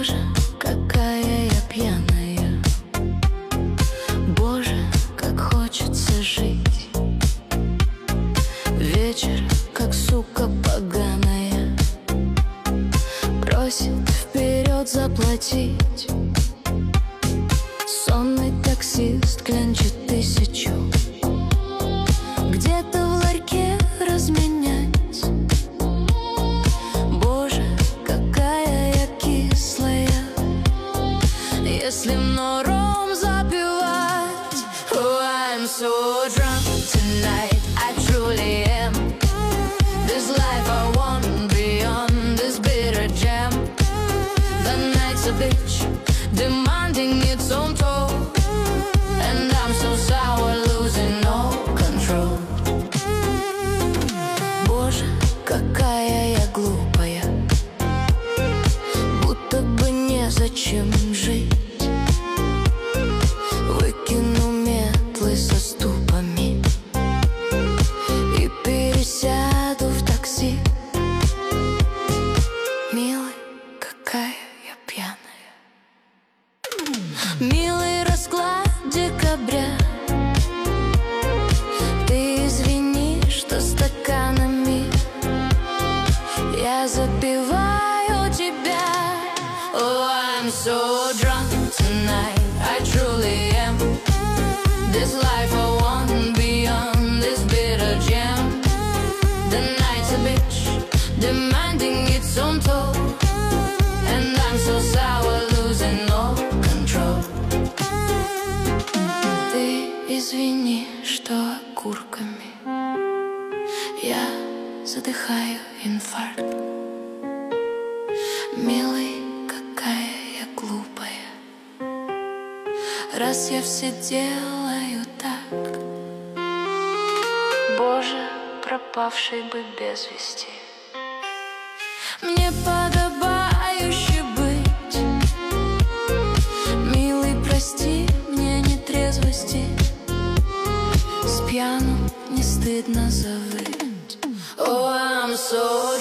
Боже, какая я пьяная. Боже, как хочется жить. Вечер, как сука поганая, просит вперед заплатить. Сонный таксист клянчит 1000 где-то в ларьке разменять. Боже, какая я кислая, если нором запивать. Oh, I'm so drunk tonight, I truly am. This life I want beyond this bitter jam. The night's a bitch, demanding its own toll, and I'm so sour, losing all control. Боже, какая я глупая, будто бы незачем жить. Выкину метлы со ступами и пересяду в такси. Милый, какая я пьяная. Милый расклад декабря, ты извини, что стаканами я запиваю тебя. Oh, I'm so drunk tonight, I truly am. This life I want beyond this bitter jam. The night's a bitch, demanding its own toll, and I'm so sour, losing all control. Ты извини, что окурками я задыхаю инфаркт. Милый, какая я глупая, раз я все делаю так. Боже, пропавший бы без вести, мне подобающе быть. Милый, прости мне нетрезвости, с пьяну не стыдно завыть. Oh, I'm so